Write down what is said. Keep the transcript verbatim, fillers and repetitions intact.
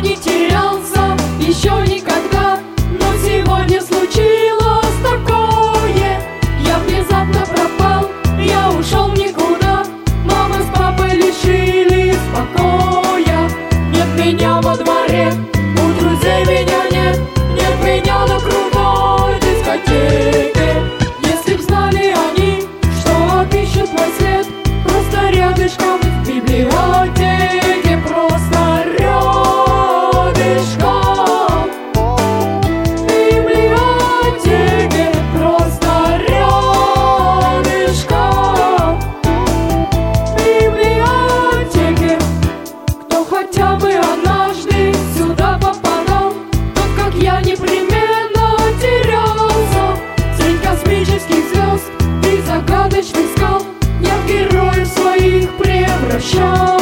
не терялся еще никогда, но сегодня случилось такое. Я внезапно пропал, я ушел никуда. Мама с папой лишились покоя. Нет меня во дворе, у друзей меня нет, нет меня на крутой дискотеке. Если б знали они, что отыщут мой след просто рядышком в библиотеке, просто рядышком в библиотеке, просто рядышком в библиотеке. Кто хотя бы однажды сюда попадал, тот, как я, непременно терялся среди космических звезд и загадочных скал. Я в героев своих превращался.